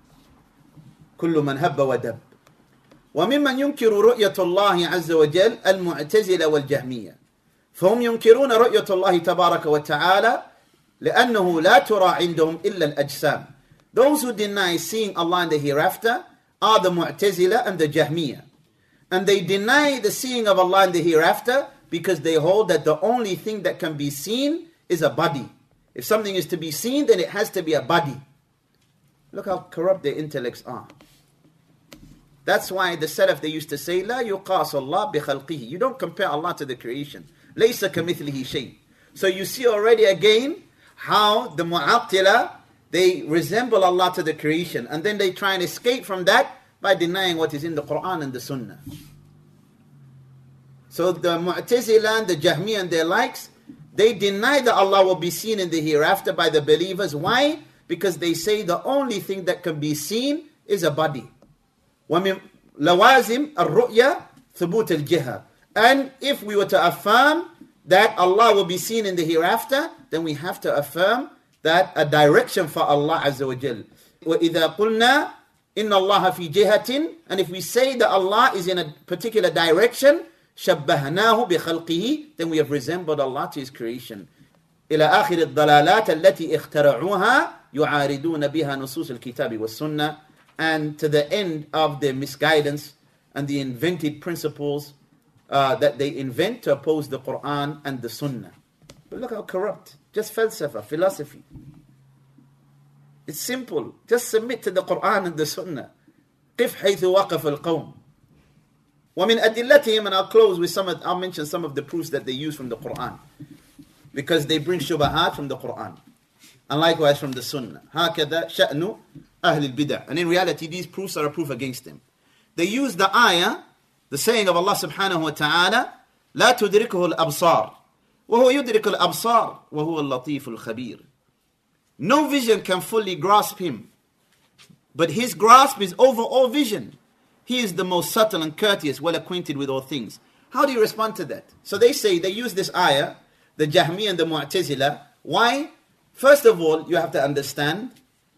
كل من هب ودب. وممن ينكر رؤية الله عز وجل المعتزلة والجهمية. فهم ينكرون رؤية الله تبارك وتعالى لأنه لا ترى عندهم إلا الأجسام. Those who deny seeing Allah in the hereafter are the Mu'tazila and the Jahmiyyah. And they deny the seeing of Allah in the hereafter because they hold that the only thing that can be seen is a body. If something is to be seen, then it has to be a body. Look how corrupt their intellects are. That's why the Salaf, they used to say, لا يقاس الله بخلقه. You don't compare Allah to the creation. ليس كمثله شيء. So you see already again how the Mu'attila, they resemble Allah to the creation. And then they try and escape from that by denying what is in the Quran and the Sunnah. So the Mu'tazila and the Jahmiyyah and their likes, they deny that Allah will be seen in the hereafter by the believers. Why? Because they say the only thing that can be seen is a body. وَمِن لَوَازِمْ الرُّؤْيَا ثُبُوتِ الْجِهَةِ. And if we were to affirm that Allah will be seen in the hereafter, then we have to affirm that a direction for Allah Azza wa Jal. وَإِذَا قُلْنَا إِنَّ اللَّهَ فِي جِهَةٍ. And if we say that Allah is in a particular direction, شَبَّهْنَاهُ بِخَلْقِهِ, then we have resembled Allah to His creation. إلى آخر الضلالات التي اخترعوها يعارضون بها نصوص الكتاب والسنة, and to the end of the misguidance and the invented principles that they invent to oppose the Quran and the Sunnah. But look how corrupt. Just falsafa, philosophy. It's simple. Just submit to the Quran and the Sunnah. قف حيث وقف القوم. ومن أدلتهم, and I'll close with I'll mention some of the proofs that they use from the Quran, because they bring shubahat from the Quran, and likewise from the Sunnah. هكذا شأن أهل البدع. And in reality, these proofs are a proof against them. They use the ayah, the saying of Allah subhanahu wa ta'ala, لا تدركه الأبصار وهو يدرك الأبصار وهو اللطيف الخبير. No vision can fully grasp him, but his grasp is over all vision. He is the most subtle and courteous, well acquainted with all things. How do you respond to that? So they say, they use this ayah, the Jahmi and the Mu'tazila. Why? First of all, you have to understand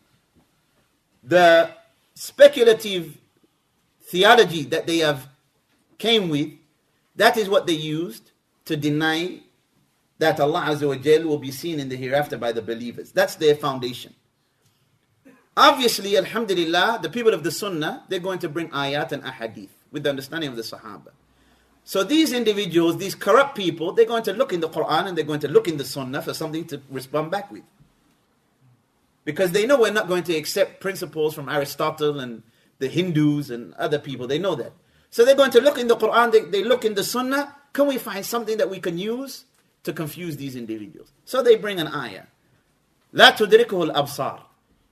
the speculative theology that they have came with. That is what they used to deny that Allah Azza wa Jal will be seen in the hereafter by the believers. That's their foundation. Obviously, alhamdulillah, the people of the Sunnah, they're going to bring ayat and ahadith with the understanding of the Sahaba. So these individuals, these corrupt people, they're going to look in the Quran and they're going to look in the Sunnah for something to respond back with. Because they know we're not going to accept principles from Aristotle and the Hindus and other people. They know that. So they're going to look in the Quran, they look in the Sunnah. Can we find something that we can use to confuse these individuals? So they bring an ayah. لا تدركه الأبصار.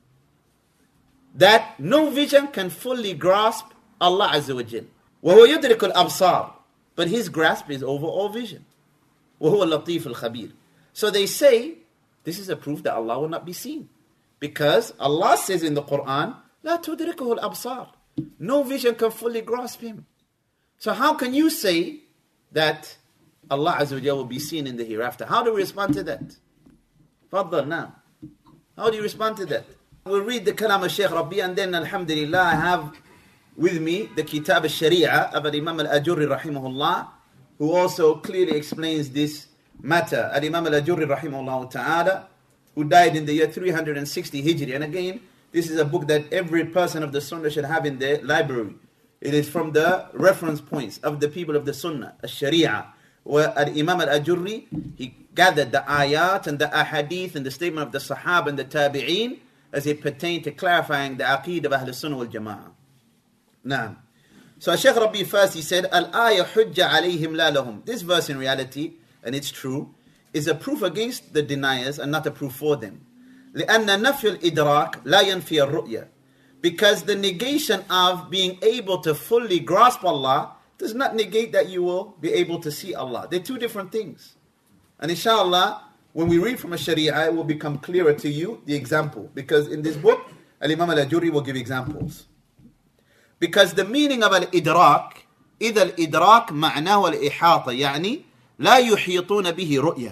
That no vision can fully grasp Allah Azza wa Jal. وهو يدرك الأبصار. But his grasp is over all vision. وهو اللطيف الخبير. So they say, this is a proof that Allah will not be seen. Because Allah says in the Quran, لا تدركه الأبصار. No vision can fully grasp him. So how can you say that Allah Azza wa Jal will be seen in the hereafter? How do we respond to that? Faddal now. How do you respond to that? We'll read the Kalam of Shaykh Rabi, and then alhamdulillah I have with me the Kitab al-Sharia of Imam al-Ajurri rahimahullah, who also clearly explains this matter. Imam al-Ajurri rahimahullah ta'ala, who died in the year 360 Hijri. And again, this is a book that every person of the Sunnah should have in their library. It is from the reference points of the people of the Sunnah, al-Sharia, where Imam al-Ajurri, he gathered the ayat and the ahadith and the statement of the Sahaba and the Tabi'een as it pertained to clarifying the aqeedah of Ahl Sunnah wal Jama'ah. Now, so Shaykh Rabi first, he said, Al-ayah hujja alayhim la lahum. This verse in reality, and it's true, is a proof against the deniers and not a proof for them. لأن نفي الإدراك لا ينفي الرؤية. Because the negation of being able to fully grasp Allah does not negate that you will be able to see Allah. They're two different things. And inshallah, when we read from a Sharia, it will become clearer to you, the example. Because in this book, Al-Imam al-Ajurri will give examples. Because the meaning of al-idrak, إذا الإدراك معناه الإحاطة, يعني لا يحيطون به رؤية.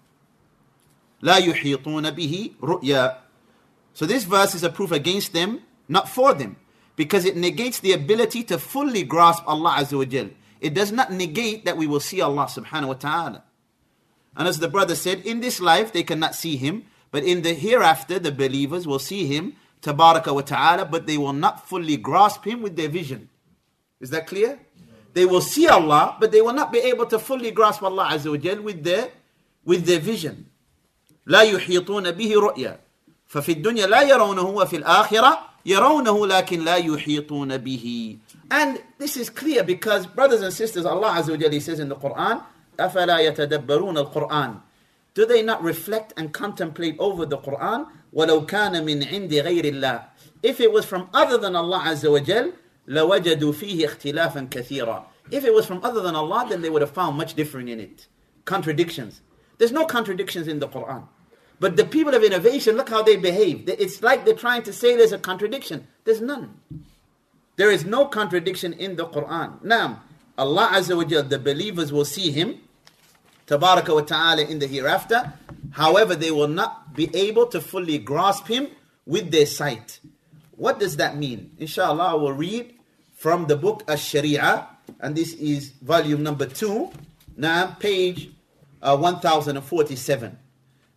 لا يحيطون به رؤية. So this verse is a proof against them, not for them. Because it negates the ability to fully grasp Allah Azza wa Jal. It does not negate that we will see Allah subhanahu wa ta'ala. And as the brother said, in this life they cannot see Him, but in the hereafter the believers will see Him, tabaraka wa ta'ala, but they will not fully grasp Him with their vision. Is that clear? They will see Allah, but they will not be able to fully grasp Allah Azza wa Jal with their vision. لا يحيطون به رؤيا ففي الدنيا لا يرونه وفي الآخرة يرونه لكن لا يحيطون به. And this is clear because, brothers and sisters, Allah Azza wa Jalla says in the Quran, أَفَلَا يَتَدَبَّرُونَ الْقُرْآنِ. Do they not reflect and contemplate over the Quran? وَلَوْ كَانَ مِنْ عِنْدِ غَيْرِ اللَّهِ. If it was from other than Allah Azza wa Jalla, لَوَجَدُوا فِيهِ اخْتِلَافًا كَثِيرًا. If it was from other than Allah, then they would have found much different in it. Contradictions. There's no contradictions in the Quran. But the people of innovation, look how they behave. It's like they're trying to say there's a contradiction. There's none. There is no contradiction in the Quran. Now, Allah Azza wa Jal, the believers will see Him, tabaraka wa ta'ala, in the hereafter. However, they will not be able to fully grasp Him with their sight. What does that mean? Inshallah, I will read from the book Al-Sharia, and this is volume number 2, now page 1047.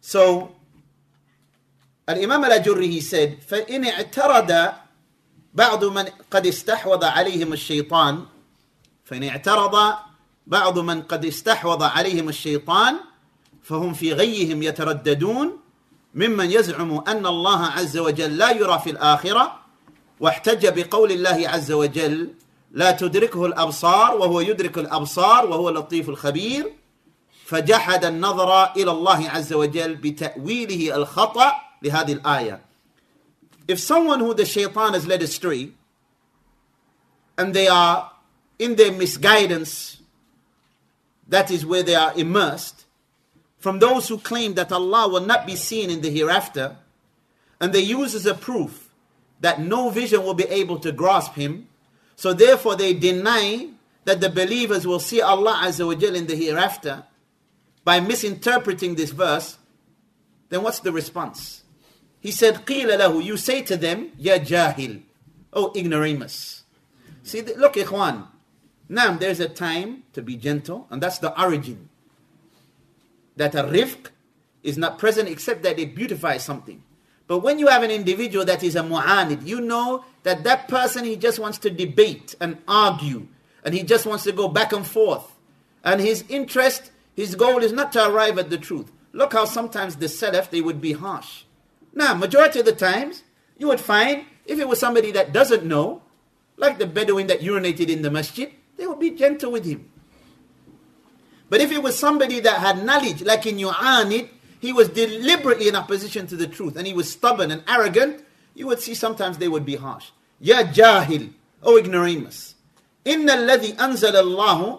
So, Al-Imam Al-Ajurri, he said, فَإِنِ اعْتَرَدَ بَعْضُ مَنْ قَدْ اسْتَحْوَضَ عَلَيْهِمُ الشَّيْطَانِ فَإِنِ اعْتَرَضَ بَعْضُ مَنْ قَدْ اسْتَحْوَضَ عَلَيْهِمُ الشَّيْطَانِ فهم في غيهم يترددون ممن يزعم أن الله عز وجل لا يرى في الآخرة واحتج بقول الله عز وجل لا تدركه الأبصار وهو يدرك الأبصار وهو اللطيف الخبير فجحد النظر إلى الله عز وجل بتأويله الخطأ لهذه الآية. If someone who the shaitan has led astray and they are in their misguidance, that is where they are immersed, from those who claim that Allah will not be seen in the hereafter, and they use as a proof that no vision will be able to grasp him, so therefore they deny that the believers will see Allah Azza wa Jal in the hereafter by misinterpreting this verse, then what's the response? He said, قِيلَ لَهُ, you say to them, Ya jahil, oh ignoramus. See, look ikhwan, now there's a time to be gentle, and that's the origin. That a rifq is not present except that it beautifies something. But when you have an individual that is a mu'anid, you know that that person, he just wants to debate and argue, and he just wants to go back and forth. And his interest, his goal is not to arrive at the truth. Look how sometimes the Salaf, they would be harsh. Now, majority of the times, you would find, if it was somebody that doesn't know, like the Bedouin that urinated in the masjid, they would be gentle with him. But if it was somebody that had knowledge, like in Yu'anid, he was deliberately in opposition to the truth, and he was stubborn and arrogant, you would see sometimes they would be harsh. Ya jahil, O ignoramus. Inna alladhi anzal Allah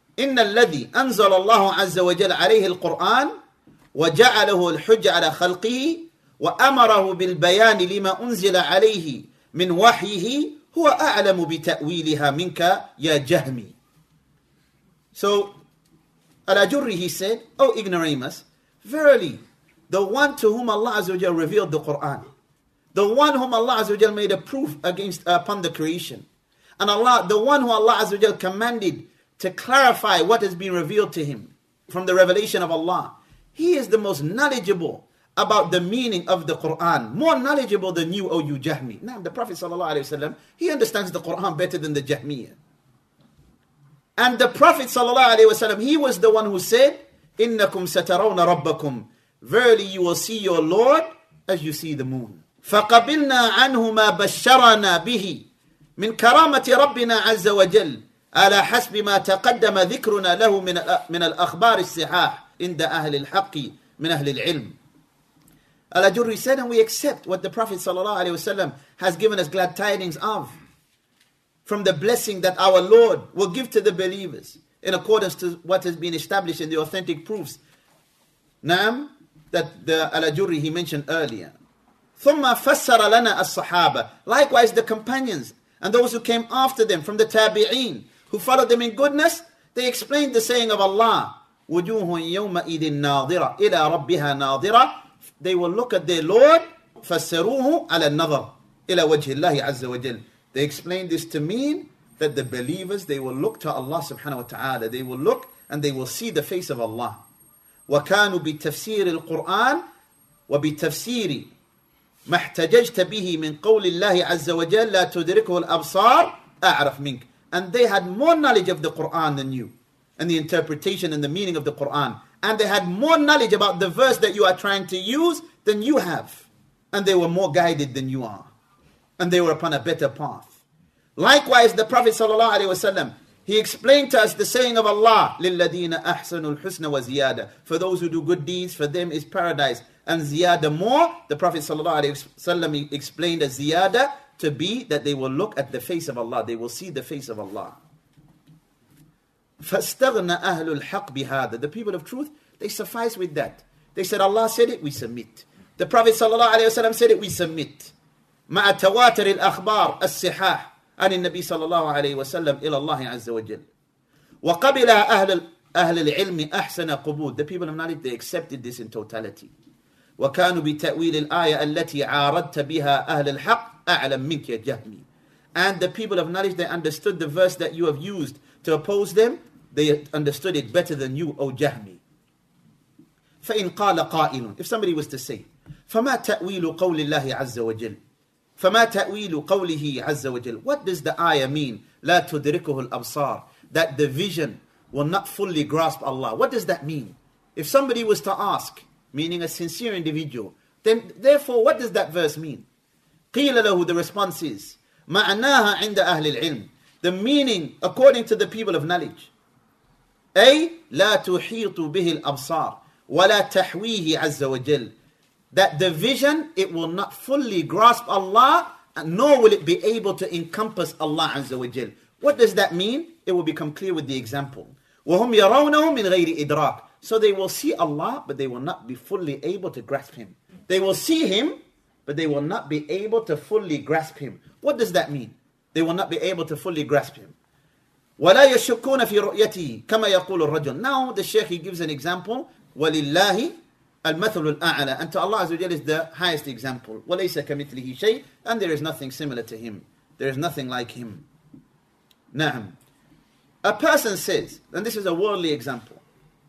azza wa jal alayhi al-Qur'an, wa ja'alahu al-hujja ala khalqihi, wa amarahu bil bayani lima unzila alayhi min wahyihi, huwa a'lamu bi ta'wiliha minka ya jahmi. So, Al-Ajurri, he said, O ignoramus, verily, the one to whom Allah Azza wa Jal revealed the Qur'an, the one whom Allah Azza wa Jal made a proof upon the creation, and the one who Allah Azza wa Jal commanded to clarify what has been revealed to him from the revelation of Allah, he is the most knowledgeable about the meaning of the Qur'an, more knowledgeable than you, O you Jahmi. Now, the Prophet sallallahu alaihi wasallam, he understands the Qur'an better than the Jahmiyyah. And the Prophet ﷺ, he was the one who said, إِنَّكُمْ سَتَرَوْنَ رَبَّكُمْ, verily you will see your Lord as you see the moon. فَقَبِلْنَا عَنْهُ مَا بَشَّرَنَا بِهِ مِنْ كَرَامَةِ رَبِّنَا عَزَّ وَجَلَّ على حسب ما تقدم ذكرنا له من الأخبار الصحاح عند أهل الحق من أهل العلم. Al-Ajurri said, and we accept what the Prophet ﷺ has given us glad tidings of, from the blessing that our Lord will give to the believers in accordance to what has been established in the authentic proofs. Naam, that the Al-Ajurri he mentioned earlier. ثُمَّ فَسَّرَ لَنَا الصَّحَابَةِ, likewise the companions and those who came after them from the tabi'een, who followed them in goodness, they explained the saying of Allah, وُجُوهٌ يَوْمَئِذٍ نَاظِرَةٌ إِلَى رَبِّهَا نَاظِرَةٌ, they will look at their Lord, فَسَّرُوهُ عَلَى النَّظَرِ إِلَى وَجْهِ اللَّهِ عَزَّ وَجَلَّ. They explained this to mean that the believers, they will look to Allah subhanahu wa ta'ala. They will look and they will see the face of Allah. وَكَانُوا بِتَفْسِيرِ الْقُرْآنِ وَبِتَفْسِيرِ مَا احْتَجَجْتَ بِهِ مِنْ قَوْلِ اللَّهِ عَزَّ وَجَلَّ لَا تُدْرِكُهُ الْأَبْصَارِ أَعْرَفْ مِنْكَ. And they had more knowledge of the Qur'an than you, and the interpretation and the meaning of the Qur'an. And they had more knowledge about the verse that you are trying to use than you have. And they were more guided than you are. And they were upon a better path. Likewise, the Prophet ﷺ, he explained to us the saying of Allah, لِلَّذِينَ أَحْسَنُوا الْحُسْنَ وَزِيَادَةً, for those who do good deeds, for them is paradise. And ziyada more, the Prophet ﷺ explained as ziyada to be that they will look at the face of Allah. They will see the face of Allah. فَاسْتَغْنَ أَهْلُ الْحَقِّ بِهَذَا. The people of truth, they suffice with that. They said, Allah said it, we submit. The Prophet ﷺ said it, we submit. مع تواتر الأخبار الصحاح عن النبي صلى الله عليه وسلم إلى الله عز وجل. وقبل أهل العلم أحسن قبول. The people of knowledge, they accepted this in totality. وكانوا بتأويل الآية التي عارضت بها أهل الحق أعلم منك يا جهمي. And the people of knowledge, they understood the verse that you have used to oppose them. They understood it better than you, O Jahmi. فإن قال قائل, if somebody was to say, فما تأويل قول الله عز وجل, فما تأويل قوله عز وجل, what does the ayah mean? لا تدركه الأبصار, that the vision will not fully grasp Allah. What does that mean? If somebody was to ask, meaning a sincere individual, then therefore what does that verse mean? قيل له, the response is, معناها عند أهل العلم, the meaning according to the people of knowledge, أي لا تحيط به الأبصار ولا تحويه عز وجل, that the vision, it will not fully grasp Allah, and nor will it be able to encompass Allah Azza wa Jal. What does that mean? It will become clear with the example. وَهُمْ يَرَوْنَهُ مِنْ غَيْرِ إِدْرَاكٍ, so they will see Allah, but they will not be fully able to grasp Him. They will see Him, but they will not be able to fully grasp Him. What does that mean? They will not be able to fully grasp Him. وَلَا يَشُكُّونَ فِي رُؤْيَتِهِ كَمَا يَقُولُ الرَّجُلُ. Now the Shaykh, he gives an example. وَلِلَّهِ الْمَثَلُ الْأَعْلَى, and to Allah Azza wa Jal is the highest example. وَلَيْسَ كَمِثْلِهِ شَيْءٍ, and there is nothing similar to Him. There is nothing like Him. نعم. A person says, and this is a worldly example,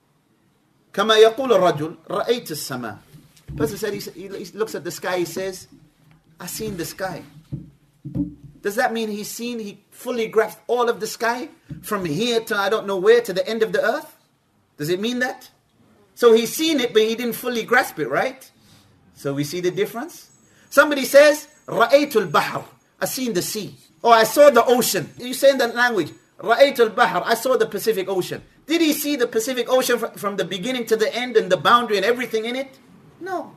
كما يقول الرجل رأيت السماء. Person said, he looks at the sky, he says, I seen the sky. Does that mean he fully grasped all of the sky from here to I don't know where, to the end of the earth? Does it mean that? So he's seen it, but he didn't fully grasp it, right? So we see the difference. Somebody says, رأيت البحر, I seen the sea. Or I saw the ocean. You say in that language, رأيت البحر, I saw the Pacific Ocean. Did he see the Pacific Ocean from the beginning to the end and the boundary and everything in it? No.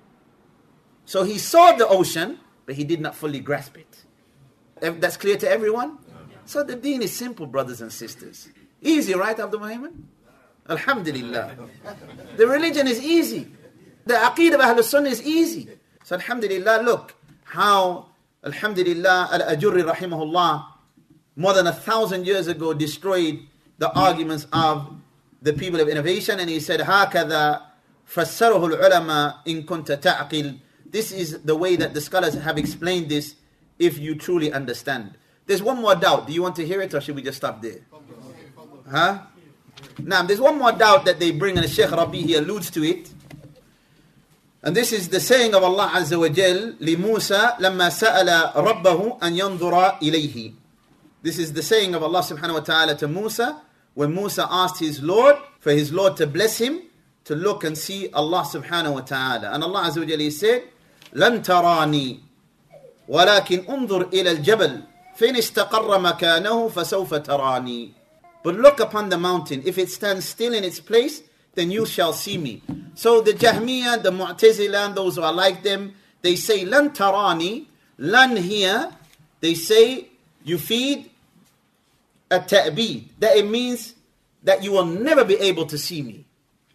So he saw the ocean, but he did not fully grasp it. That's clear to everyone? So the deen is simple, brothers and sisters. Easy, right, Abdul Muhammad? Alhamdulillah. The religion is easy. The aqeedah of Ahlul Sunnah is easy. So alhamdulillah, look how, alhamdulillah, Al-Ajurri rahimahullah, more than 1,000 years ago destroyed the arguments of the people of innovation, and he said, هَكَذَا فَسَّرَهُ الْعُلَمَا إِن كُنْتَ تَعْقِلْ. This is the way that the scholars have explained this, if you truly understand. There's one more doubt. Do you want to hear it, or should we just stop there? Huh? Now, there's one more doubt that they bring, and Shaykh Rabi, he alludes to it. And this is the saying of Allah Azza wa Jal, لِمُوسَى لَمَّا سَأَلَ رَبَّهُ أَنْ يَنْظُرَ إِلَيْهِ. This is the saying of Allah subhanahu wa ta'ala to Musa, when Musa asked his Lord, for his Lord to bless him, to look and see Allah subhanahu wa ta'ala. And Allah Azza wa Jal, he said, لَن تَرَانِي وَلَكِنْ أُنظُرْ إِلَى الْجَبَلِ فَإِنِ اسْتَقَرَّ مَكَانَهُ فَسَوْفَ تَرَانِي. But look upon the mountain. If it stands still in its place, then you shall see me. So the Jahmiyyah, the Mu'tazila, and those who are like them, they say, لَن تَرَانِي. Lan here, they say, you feed a ta'bid. That it means that you will never be able to see me.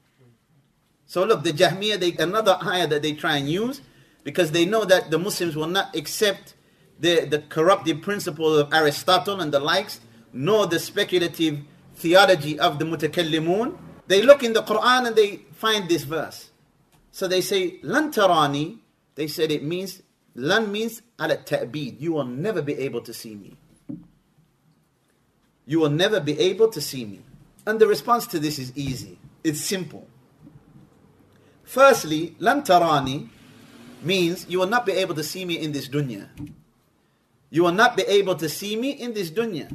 So look, the Jahmiyyah, another ayah that they try and use, because they know that the Muslims will not accept the corruptive principles of Aristotle and the likes, nor the speculative theology of the Mutakallimun. They look in the Quran and they find this verse. So they say, Lan tarani, they said it means, Lan means ala ta'bid, you will never be able to see me. You will never be able to see me. And the response to this is easy. It's simple. Firstly, Lan tarani means you will not be able to see me in this dunya. You will not be able to see me in this dunya.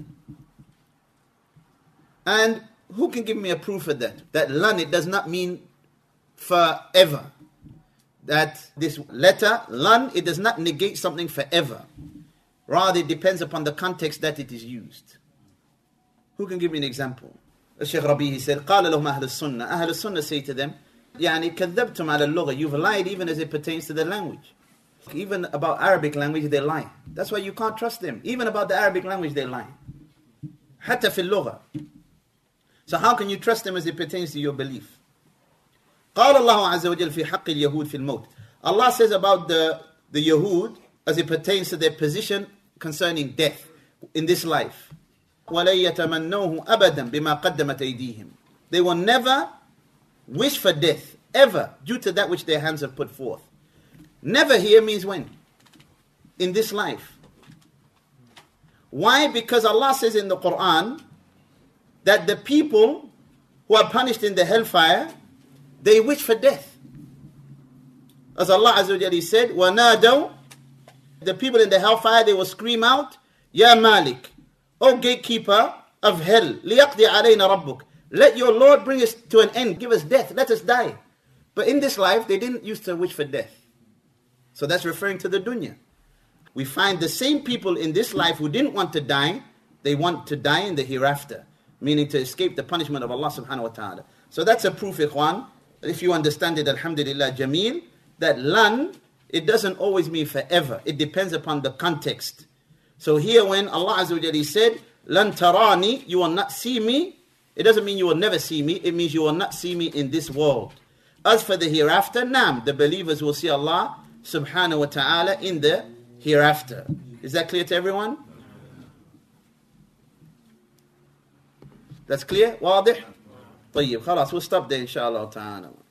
And who can give me a proof of that? That lan, it does not mean forever. That this letter, lan, it does not negate something forever. Rather, it depends upon the context that it is used. Who can give me an example? Shaykh Rabi, he said, قال لهم أهل السنة. أهل السنة say to them, يعني كذبتم على اللغة. You've lied even as it pertains to the language. Even about Arabic language, they lie. That's why you can't trust them. Even about the Arabic language, they lie. حتى في اللغة. So how can you trust them as it pertains to your belief? قال الله عز وجل في حق اليهود في الموت. Allah says about the Yahud as it pertains to their position concerning death in this life. وَلَن يَتَمَنَّوْهُ أَبَدًا بِمَا قَدَّمَتْ أَيْدِيهِمْ. They will never wish for death, ever, due to that which their hands have put forth. Never here means when? In this life. Why? Because Allah says in the Quran that the people who are punished in the hellfire, they wish for death. As Allah Azza wa Jalla said, وَنَادَوْا, the people in the hellfire, they will scream out, Ya Malik, O gatekeeper of hell, لِيَقْضِي عَلَيْنَا رَبُّكَ, let your Lord bring us to an end, give us death, let us die. But in this life, they didn't used to wish for death. So that's referring to the dunya. We find the same people in this life who didn't want to die, they want to die in the hereafter, meaning to escape the punishment of Allah subhanahu wa ta'ala. So that's a proof, ikhwan, if you understand it, alhamdulillah, jameel, that lan, it doesn't always mean forever. It depends upon the context. So here when Allah Azza wa Jalla said, lan tarani, you will not see me, it doesn't mean you will never see me, it means you will not see me in this world. As for the hereafter, naam, the believers will see Allah subhanahu wa ta'ala in the hereafter. Is that clear to everyone? That's clear? واضح? طيب خلاص, we'll stop there inshallah ta'ala.